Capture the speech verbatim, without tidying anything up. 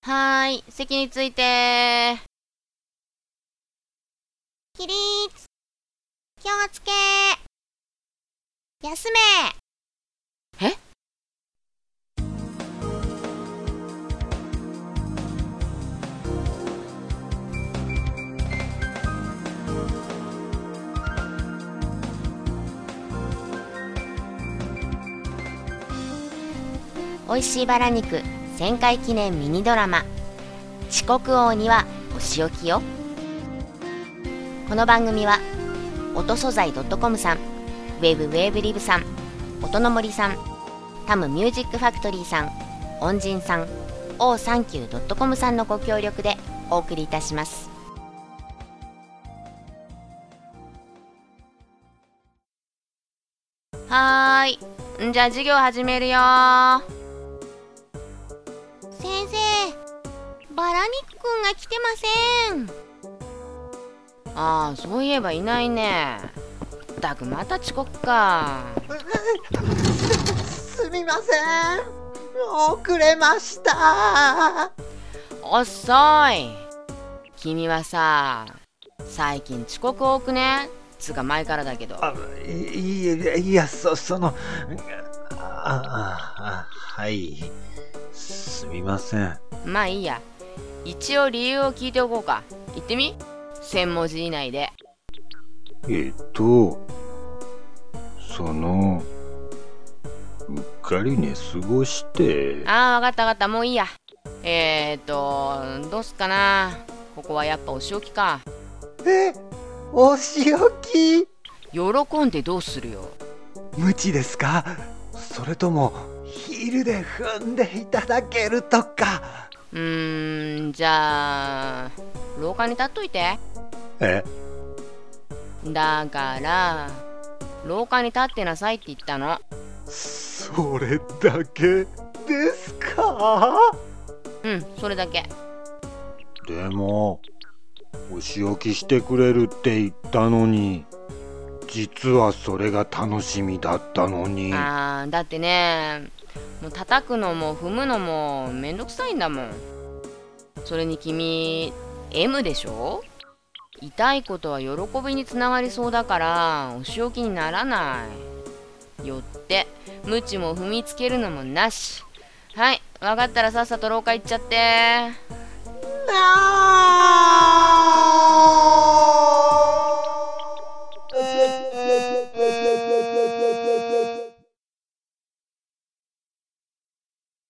はーい、席について。 起立。気をつけ。休め。 え？ おいしいバラ肉せんかい記念ミニドラマ、遅刻王にはお仕置きよ。この番組は音素材 .com さん、ウェブウェーブリブさん、音の森さん、タムミュージックファクトリーさん、恩人さん、オーサンキュー .com さんのご協力でお送りいたします。 はーい、んじゃあ授業始めるよー。 先生、バラ肉くんが来てません。 ああ、そういえばいないね。ったくまた遅刻か。 すみません、遅れました。 遅い。君はさ、最近遅刻多くね？つうか前からだけど。 あ、いいえ、いや、そ、その、あ、あ、はい、すみません。 まあいいや。一応理由を聞いておこうか。言ってみ？せん文字以内で。 えっと、その、うっかり寝過ごして。 ああ、わかったわかった。もういいや。えーっと、どうすっかな。ここはやっぱお仕置きか。 え、お仕置き？ 喜んでどうするよ。 無知ですか？それともヒールで踏んでいただけるとか。 うーん、じゃあ廊下に立っといて。 え？ だから廊下に立ってなさいって言ったの。 それだけですか？ うん、それだけ。 でもお仕置きしてくれるって言ったのに、実はそれが楽しみだったのに。 あー、だってね、もう叩くのも踏むのもめんどくさいんだもん。それに君 エム でしょ。痛いことは喜びにつながりそうだからお仕置きにならない。よってムチも踏みつけるのもなし。はい、分かったらさっさと廊下行っちゃって。 なあ。